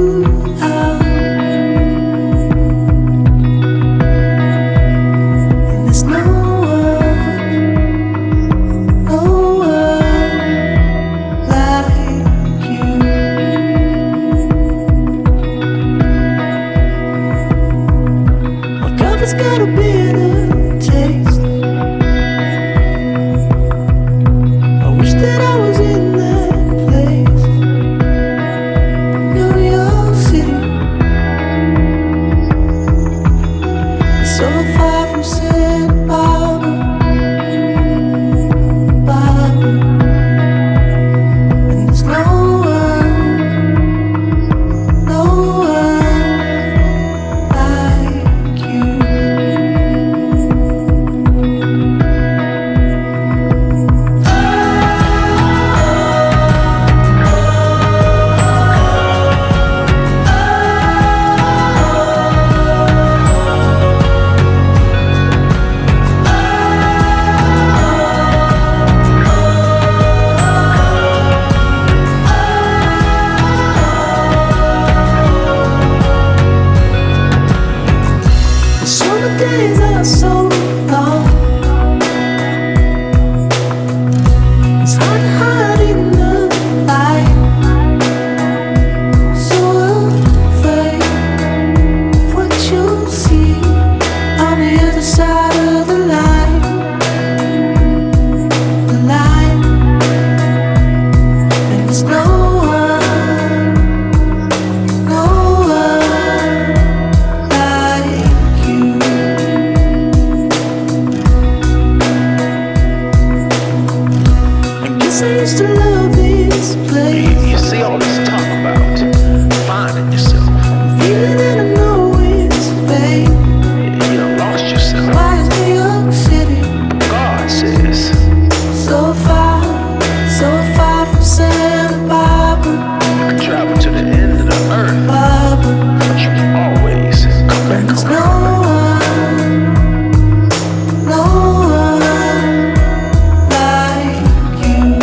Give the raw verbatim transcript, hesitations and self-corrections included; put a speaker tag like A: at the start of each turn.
A: out. And there's no one, no one like you. My cover's got a bitter taste. I wish that I was in that place. New York City is so far from Santa Barbara, Barbara. And there's no one, no one like you. The summer days are so long. It's hard to hide in the light. So afraid of what you'll see on the other side of the line. The line. And there's no one, no one like you. I guess I used to love this place.
B: You see all this talk about finding yourself.
A: Feeling that I know it's fake.
B: You done lost yourself.
A: Why is New York City
B: God says,
A: so far, so far from Santa Barbara,
B: you can travel to the end of the earth,
A: Barbara?
B: but you can always come back
A: There's no
B: home.
A: one, no one like you.